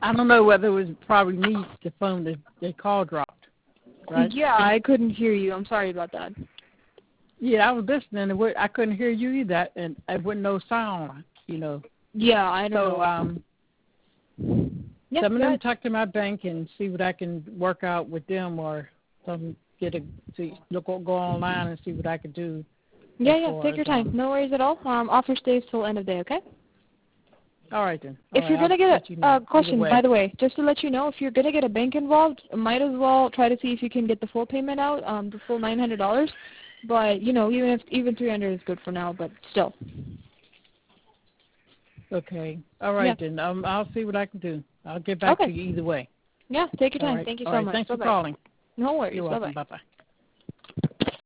I don't know whether it was probably me, the phone, the call dropped, right? Yeah, I couldn't hear you. I'm sorry about that. Yeah, I was listening, and I couldn't hear you either, and it wasn't no sound, you know. Yeah, I don't know. So I'm going to talk to my bank and see what I can work out with them, or go online and see what I can do. Yeah, take your time. No worries at all. Offer stays till end of day, okay? All right, then. If you're going to get a question, by the way, just to let you know, if you're going to get a bank involved, might as well try to see if you can get the full payment out, the full $900. But, you know, even $300 is good for now, but still. Okay. All right, then. I'll see what I can do. I'll get back to you either way. Yeah, take your time. Right. Thank you all so right. much. Thanks Bye-bye. for calling. No worries. You're welcome. Bye-bye. Bye-bye.